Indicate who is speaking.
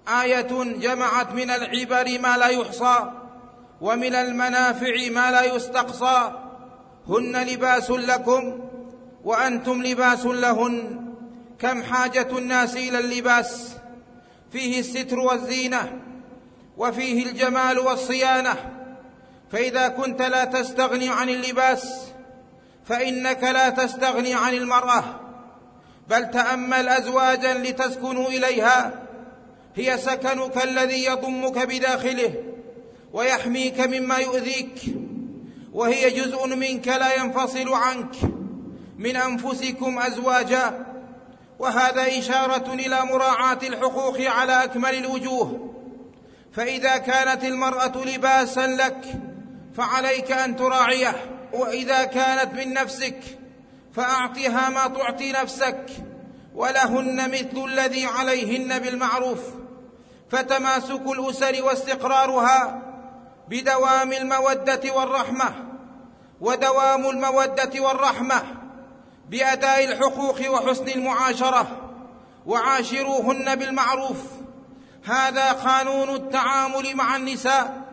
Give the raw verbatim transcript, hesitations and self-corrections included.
Speaker 1: آية جمعت من العبر ما لا يحصى ومن المنافع ما لا يستقصى. هن لباس لكم وأنتم لباس لهن. كم حاجة الناس إلى اللباس، فيه الستر والزينة وفيه الجمال والصيانة. فإذا كنت لا تستغني عن اللباس فإنك لا تستغني عن المرأة. بل تأمل أزواجا لتسكنوا إليها، هي سكنك الذي يضمك بداخله ويحميك مما يؤذيك، وهي جزء منك لا ينفصل عنك. من أنفسكم أزواجا، وهذا إشارة إلى مراعاة الحقوق على أكمل الوجوه. فإذا كانت المرأة لباسا لك فعليك أن تراعيه، وإذا كانت من نفسك فأعطها ما تعطي نفسك، ولهن مثل الذي عليهن بالمعروف. فتماسك الأسر واستقرارها بدوام المودة والرحمة، ودوام المودة والرحمة بأداء الحقوق وحسن المعاشرة. وعاشروهن بالمعروف، هذا قانون التعامل مع النساء.